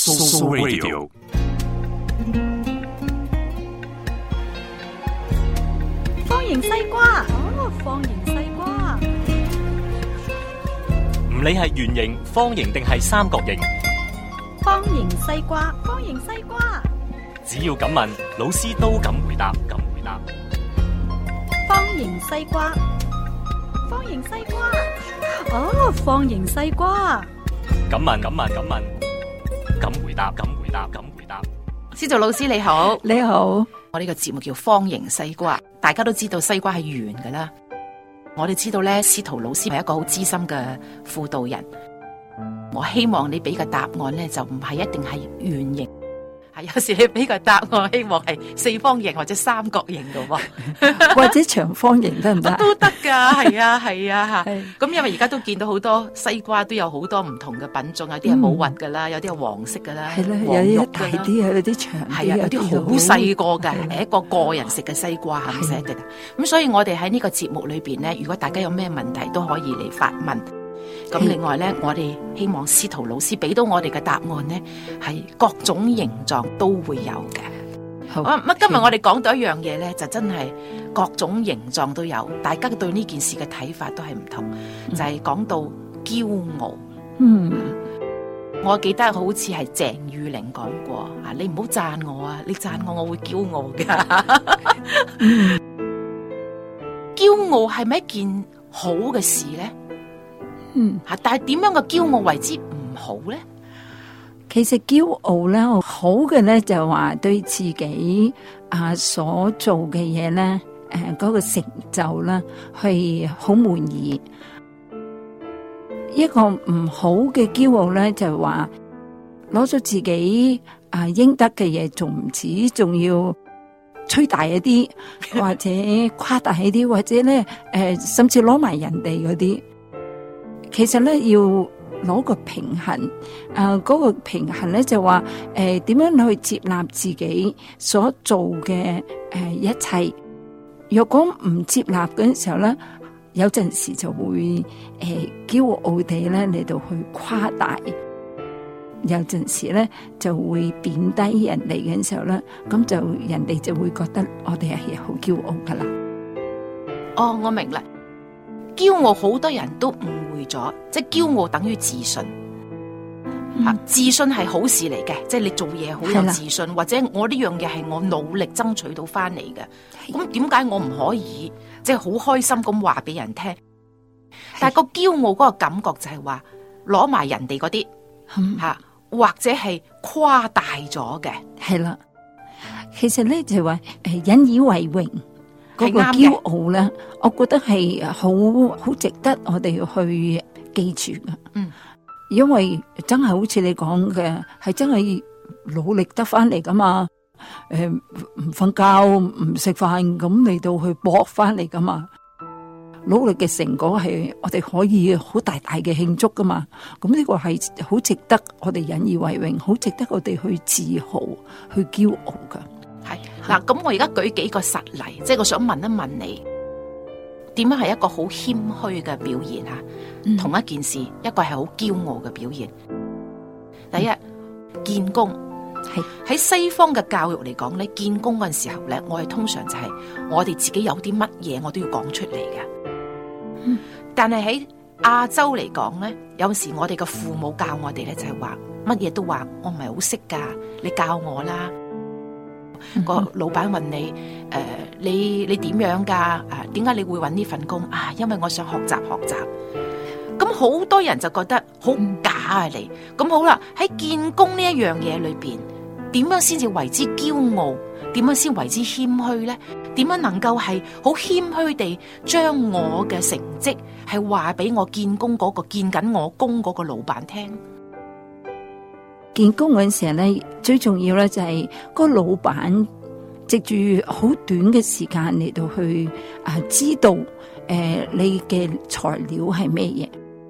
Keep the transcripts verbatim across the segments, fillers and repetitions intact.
So Radio。 方形西瓜，哦，方形西瓜。 唔理係圓形、方形定係三角形， 方形西瓜，方形西瓜。 只要敢問，老師都敢回答，敢回答。 方形西瓜，方形西瓜。哦，方形西瓜。 敢問，敢問，敢問，敢回答，敢回答，敢回答。 司徒老師你好， 你好。 我呢個節目叫方形西瓜，大家都知道西瓜係圓㗎啦。我哋知道咧，司徒老師係一個好資深嘅輔導人。我希望你俾嘅答案咧，就唔係一定係圓形，係有時你俾個答案，希望係四方形或者三角形嘅喎， 或者長方形得唔得？ 都得㗎，係啊，係啊嚇。 係咁因為而家都見到好多西瓜都有好多唔同嘅品種，有啲係冇核㗎啦，有啲係黃色㗎啦， 係啦， 黃有肉㗎啦。 啲大啲，有啲長啲， 係啊，有啲好細個㗎， 係係一個個人食嘅西瓜係唔捨得㗎。咁所以我哋喺呢個節目裏邊咧，如果大家有咩問題都可以嚟發問。咁另外咧，我哋希望司徒老師俾到我哋嘅答案咧，係各種形狀都會有嘅。 好。 咁今日我哋講到一樣嘢咧，就真係各種形狀都有，大家對呢件事嘅睇法都係唔同。嗯、就係講到驕傲。 嗯， 我記得好似係鄭裕玲講過啊，你唔好讚我啊，你讚我我會驕傲噶。嗯、驕傲係咪一件好嘅事咧？ 嗯， 吓，但係點樣嘅驕傲為之唔好咧？ 其實驕傲咧，好嘅咧就話對自己啊所做嘅嘢咧，誒、呃、嗰、那個成就咧係好滿意。一個唔好嘅驕傲咧，就話攞咗自己啊應得嘅嘢，仲唔止，仲要吹大一啲，或者誇大一啲，或者咧誒、呃，甚至攞埋人哋嗰啲。其實咧要攞個平衡，誒、呃、嗰、那個平衡咧就話誒點樣去接納自己所做嘅誒、呃、一切。若果唔接納嗰陣時候咧，有陣時就會誒、呃、驕傲地咧嚟到去誇大，有陣時咧就會貶低人哋嘅時候咧，咁就人哋就會覺得我哋係好驕傲噶啦。 哦，我明啦。驕傲好多人都誤會咗，即係驕傲等於自信。吓、嗯，自信係好事嚟嘅，即係你做嘢好有自信，或者我呢樣嘢係我努力爭取到翻嚟嘅。咁點解我唔可以即係好開心咁話俾人聽？但係個驕傲嗰個感覺就係話攞埋人哋嗰啲吓，或者係誇大咗嘅。 係啦，其實咧就係話誒引以為榮。嗰個驕傲咧，我覺得係好好值得我哋去記住噶。嗯，因為真係好似你講嘅，係真係努力得翻嚟噶嘛。誒、呃，唔瞓覺唔食飯咁嚟到去搏翻嚟噶嘛。努力嘅成果係我哋可以好大大嘅慶祝噶嘛。咁呢個係好值得我哋引以為榮，好值得我哋去自豪、去驕傲噶。 係嗱，咁我而家舉幾個實例，即係我想問一問你，點樣係一個好謙虛嘅表現啊？嗯、同一件事，一個係好驕傲嘅表現。第一，嗯、見工係喺西方嘅教育嚟講咧，見工嗰陣時候咧，我哋通常就係我哋自己有啲乜嘢，我都要講出嚟嘅。嗯、但係喺亞洲嚟講咧，有時我哋嘅父母教我哋咧，就係話乜嘢都話我唔係好識噶，你教我啦。個老闆問你，誒、呃，你你點樣噶？啊，點解你會搵呢份工？啊，因為我想學習學習。咁好多人就覺得好假啊！你咁好啦，喺見工呢一樣嘢裏邊，點樣先至為之驕傲？點樣先為之謙虛咧？點樣能夠係好謙虛地將我嘅成績係話俾我見工嗰、嗰個見緊我工嗰個老闆聽？ 見工嗰陣時咧，最重要咧就係個老闆藉住好短嘅時間嚟到去啊，知道誒、呃、你嘅材料係咩嘢。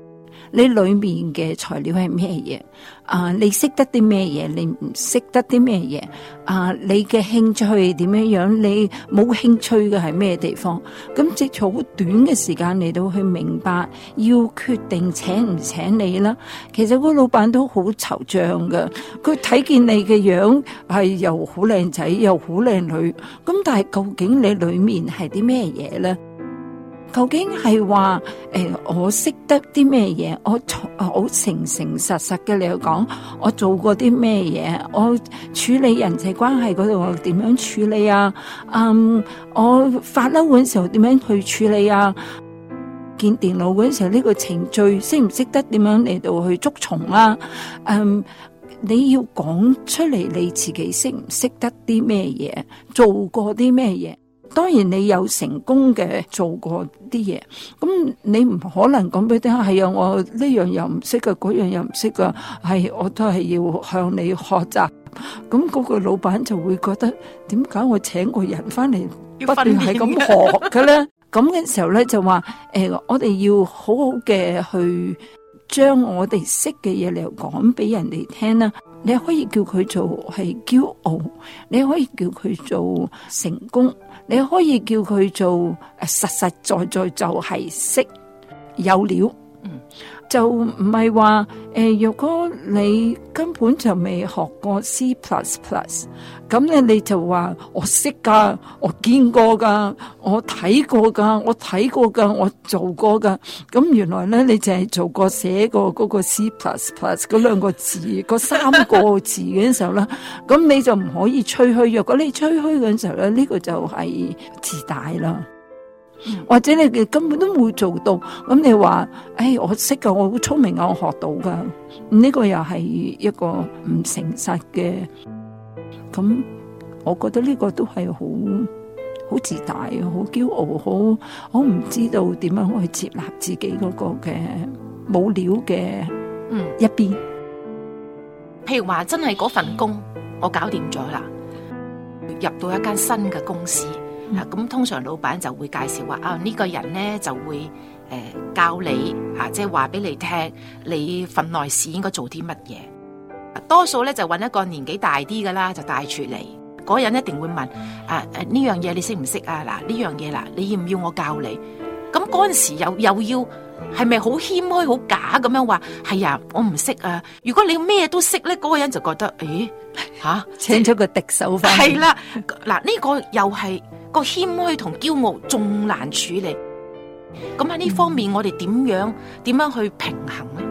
你裏面嘅材料係咩嘢？啊，你識得啲咩嘢？你唔識得啲咩嘢？啊，你嘅興趣係點樣樣？你冇興趣嘅係咩地方？咁即係好短嘅時間嚟到去明白，要決定請唔請你啦。其實個老闆都好惆悵噶，佢睇見你嘅樣係又好靚仔又好靚女，咁但係究竟你裏面係啲咩嘢咧？究竟係話誒，我識得啲咩嘢？我好誠誠實實嘅嚟講，我做過啲咩嘢？我處理人際關係嗰度我點樣處理啊？嗯，我發嬲嗰陣時候點樣去處理啊？見電腦嗰陣時候呢個程序識唔識得點樣嚟到去捉蟲啊？嗯，你要講出嚟你自己識唔識得啲咩嘢？做過啲咩嘢？當然你有成功嘅做過啲嘢，咁你唔可能講俾你聽係啊，我呢樣又唔識噶，嗰樣又唔識噶，係我都係要向你學習。咁嗰個老闆就會覺得，點解我請個人翻嚟不斷係咁學嘅咧？咁嘅時候咧就話，誒、呃，我哋要好好嘅去將我哋識嘅嘢嚟講俾人哋聽啦。你可以叫佢做係驕傲，你可以叫佢做成功，你可以叫佢做誒實實在在就係識有料。嗯，就唔係話誒，若果你根本就未學過 C plus plus， 咁咧你就話我識噶，我見過噶，我睇過噶，我睇過噶，我做過噶。咁原來咧你淨係做過寫過嗰個 C plus plus 嗰兩個字，嗰三個字嘅時候咧，咁你就唔可以吹噓。若果你吹噓嘅時候咧，呢個就係自大啦。或者你哋根本都冇做到，咁你話，誒，我識噶，我好聰明啊，我學到噶，呢個又係一個唔誠實嘅，咁我覺得呢個都係好好自大，好驕傲，好好唔知道點樣去接納自己嗰個嘅冇料嘅嗯一邊。 譬如話真係嗰份工我搞掂咗啦，入到一間新嘅公司。啊，咁通常老闆就會介紹話啊，呢個人咧就會誒、呃、教你啊，即係話俾你聽，你份內事應該做啲乜嘢。多數咧就揾一個年紀大啲噶啦，就帶住嚟。嗰人一定會問啊誒呢樣嘢你識唔識啊？嗱呢樣嘢嗱，你要唔要我教你？咁嗰陣時又又要係咪好謙虛好假咁樣話？係啊，我唔識啊。如果你咩都識咧，嗰、嗰個人就覺得誒吓、啊、請咗個敵手翻。係啦，嗱呢個又係。個謙虛同驕傲仲難處理，咁喺呢方面我哋點樣點樣去平衡呢？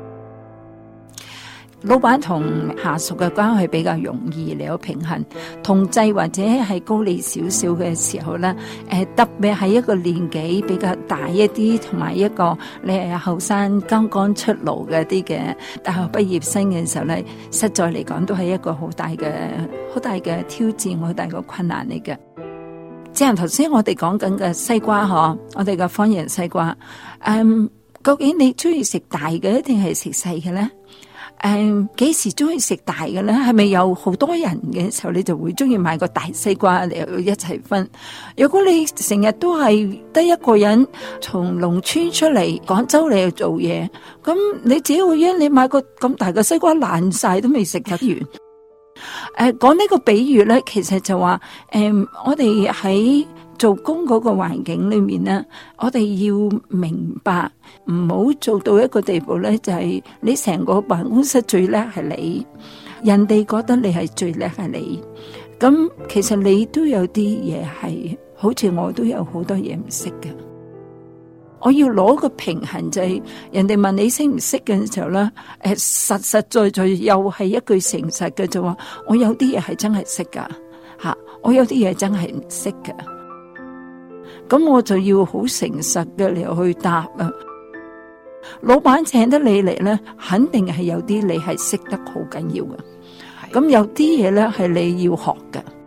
老闆同下屬嘅關係比較容易嚟到平衡，同濟或者係高你少少嘅時候咧，誒特別係一個年紀比較大一啲，同埋一個你係後生剛剛出爐嘅啲嘅大學畢業生嘅時候咧，實在嚟講都係一個好大嘅好大嘅挑戰，好大嘅困難嚟嘅。即係頭先我哋講緊嘅西瓜嗬，我哋嘅方形西瓜，嗯，究竟你中意食大嘅定係食細嘅咧？誒，幾時中意食大嘅咧？係咪有好多人嘅時候，你就會中意買個大西瓜嚟一齊分？如果你成日都係得一個人從農村出嚟廣州嚟做嘢，咁你自己會因你買個咁大嘅西瓜爛晒都未食得完。誒，講呢個比喻咧，其實就話，誒、呃，我哋喺做工嗰個環境裏面咧，我哋要明白，唔好做到一個地步咧，就係、是、你成個辦公室最叻係你，人哋覺得你係最叻係你，咁其實你都有啲嘢係，好似我都有好多嘢唔識嘅。我要攞個平衡，就係人哋問你識唔識嘅時候咧，誒，實實在在又係一句誠實嘅，就話我有啲嘢係真係識噶吓，我有啲嘢真係唔識嘅，咁我就要好誠實嘅嚟去答啊。老闆請得你嚟咧，肯定係有啲你係識得好緊要嘅，咁有啲嘢咧係你要學嘅。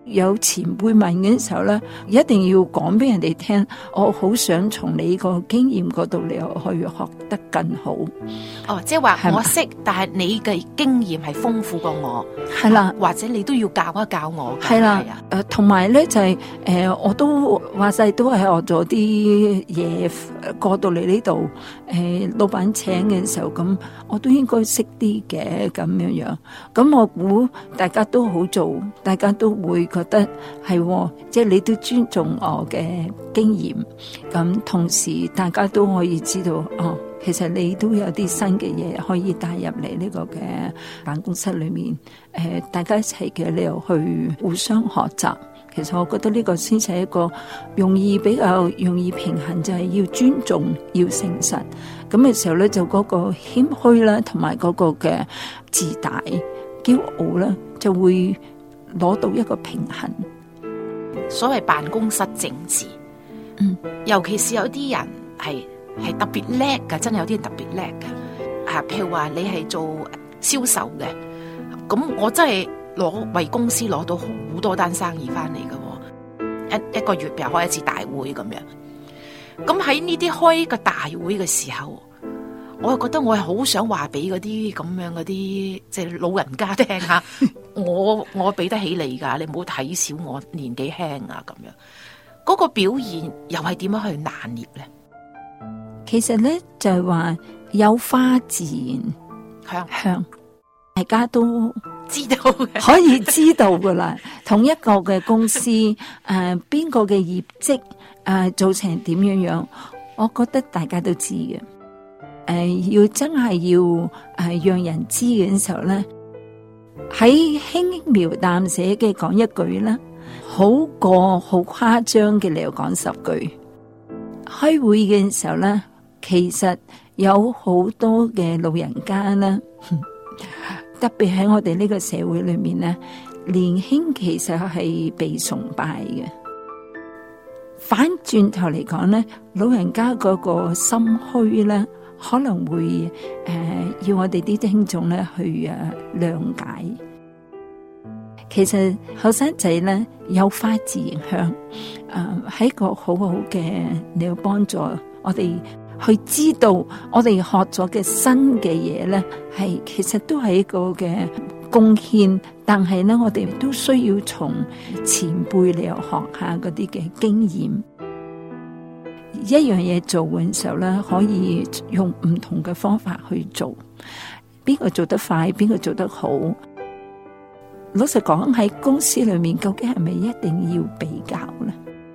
有前輩問嘅時候咧，一定要講俾人哋聽，我好想從你個經驗嗰度嚟去學得更好。 哦，即係話我識，但係你嘅經驗係豐富過我， 係啦， 或者你都要教一教我。 係啦，誒，同埋咧就係、是、誒、呃，我都話晒都係學咗啲嘢過到嚟呢度，誒、呃，老闆請嘅時候咁，我都應該識啲嘅咁樣樣。咁我估大家都好做，大家都會覺得係，即係你都尊重我嘅經驗。咁同時大家都可以知道，哦，其實你都有啲新嘅嘢可以帶入嚟呢個嘅辦公室裏面。誒、呃，大家一齊嘅你又去互相學習。其實我覺得呢個先係一個容易比較容易平衡，就係、是、要尊重，要誠實。咁嘅時候咧，就嗰個謙虛啦，同埋嗰個嘅自大、驕傲啦，就會攞到一個平衡。 所謂辦公室政治，嗯，尤其是有啲人係係特別叻㗎，真係有啲人特別叻㗎。啊，譬如話你係做銷售嘅，咁我真係攞為公司攞到好多單生意翻嚟嘅，一一個月又開一次大會咁樣。咁喺呢啲開個大會嘅時候，我又覺得我係好想話俾嗰啲咁樣嗰啲即係老人家聽下，我我俾得起你噶，你唔好睇小我年紀輕啊咁樣。嗰、那個表現又係點樣去拿捏咧？ 其實咧就係、是、話有花自然香香，大家都知道嘅， 可以知道噶啦。同一個嘅公司，誒邊個嘅業績誒、呃、做成點樣樣，我覺得大家都知嘅。誒、呃，要真係要誒、呃、讓人知嘅時候咧，喺輕描淡寫嘅講一句啦，好過好誇張嘅你又講十句。開會嘅時候咧，其實有好多嘅老人家啦，特別喺我哋呢個社會裏面咧，年輕其實係被崇拜嘅。反轉頭嚟講咧，老人家嗰個心虛咧，可能會誒、呃、要我哋啲聽眾咧去誒諒解。其實後生仔咧有花自然香，誒、呃、係一個好好嘅，你要幫助我哋去知道我哋學咗嘅新嘅嘢咧，係其實都係一個嘅貢獻。但係咧，我哋都需要從前輩嚟學下嗰啲嘅經驗。一樣嘢做嘅時候咧，可以用唔同嘅方法去做。邊個做得快，邊個做得好。老實講，喺公司裏面，究竟係咪一定要比較咧？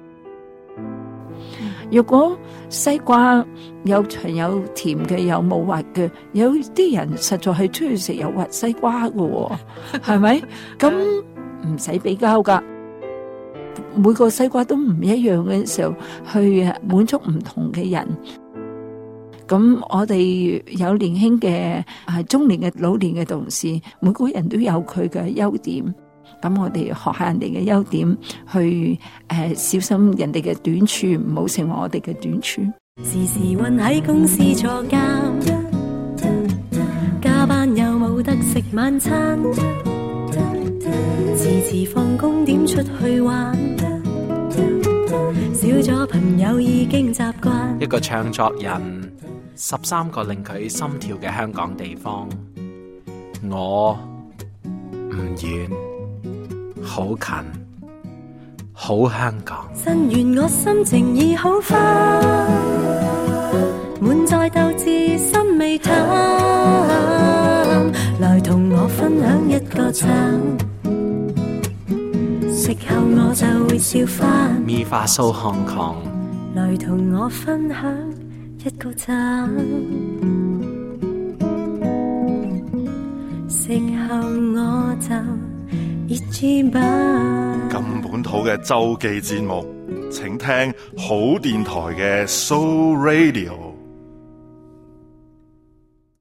如果西瓜有長有甜嘅，有冇核嘅，有啲人實在係中意食有核西瓜嘅，係咪？咁唔使比較噶，每個西瓜都唔一樣嘅時候，去滿足唔同嘅人。咁我哋有年輕嘅、係中年嘅、老年嘅同事，每個人都有佢嘅優點。咁我哋學下人哋嘅優點，去誒、呃、小心人哋嘅短處，唔好成為我哋嘅短處。 時時困喺公司坐監，加班又冇得食晚餐，遲遲放工點出去玩，少咗朋友已經習慣。 一個唱作人，十三個令佢心跳嘅香港地方，我唔遠，好近，好香港。 新願我心情已好返，滿載鬥志心未淡，來同我分享一個讚，食後我就會笑返。 咪花蘇香港， 來同我分享一個讚，食後我就熱知吧。 咁本土嘅周記節目，請聽好電台嘅 Soul Radio。